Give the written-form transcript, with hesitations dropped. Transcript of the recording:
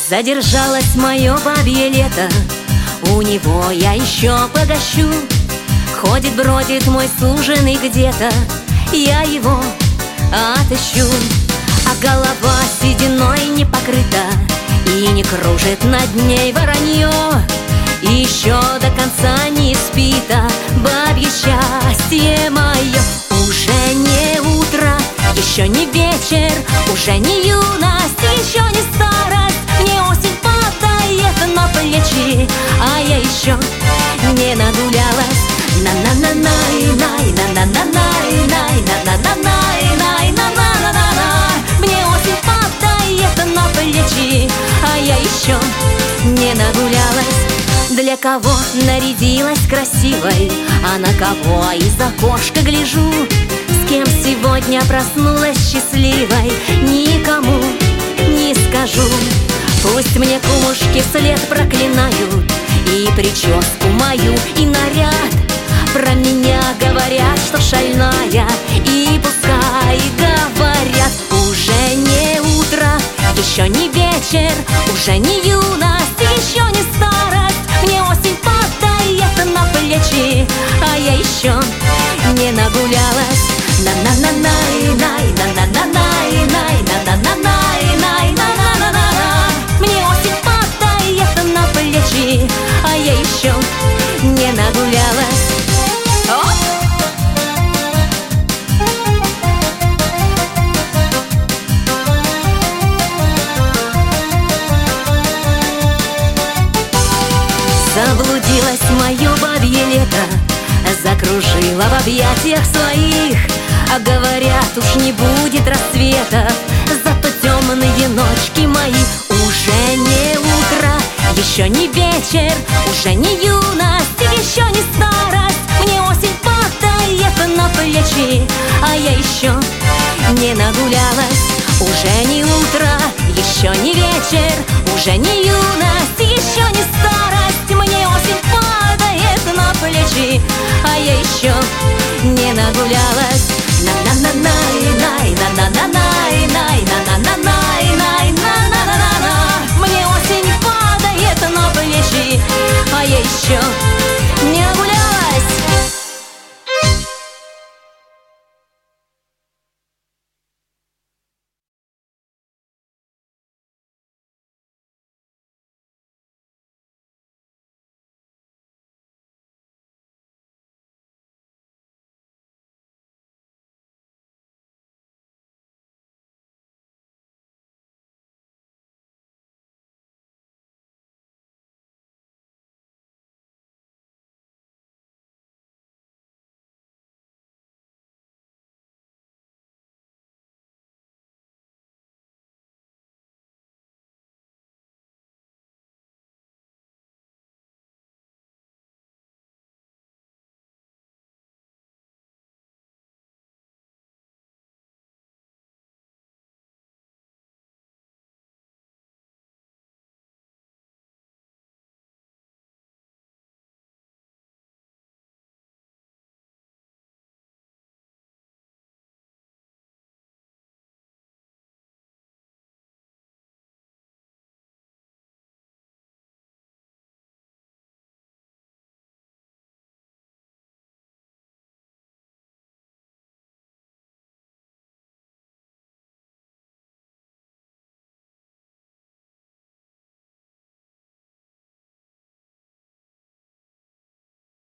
Задержалось мое бабье лето, у него я еще погощу. Ходит, бродит мой суженый где-то, я его отыщу. А голова сединой не покрыта, и не кружит над ней воронье. И еще до конца не спита бабье счастье мое. Уже не утро, еще не вечер, уже не юность, еще не старость. Мне осень падает на плечи, а я еще не нагулялась. На-на-на-най-най, на-на-на-най-най, на-на-на-най-най, на-на-на-на-на. Мне осень падает на плечи, а я еще не нагулялась. Для кого нарядилась красивой, а на кого из окошка гляжу. С кем сегодня проснулась счастливой, никому не скажу. Пусть мне кумушки вслед проклинают и прическу мою, и наряд. Про меня говорят, что шальная, и пускай говорят. Уже не утро, еще не вечер, уже не юность, еще не старость. Мне осень падает на плечи, а я еще не нагулялась. На-на-на-най-най, на-на-на-най-най, на-на-на-най-най, на-на-на-на-на. Мне осень падает на плечи, а я еще не нагулялась. Заблудилось мое бабье лето, закружила в объятиях своих. А говорят, уж не будет рассвета, зато темные ночки мои. Уже не утро, еще не вечер, уже не юность, еще не старость. Мне осень падает на плечи, а я еще не нагулялась. Уже не утро, еще не вечер, уже не юность, еще не старость. Мне осень падает на плечи, а я еще не нагулялась.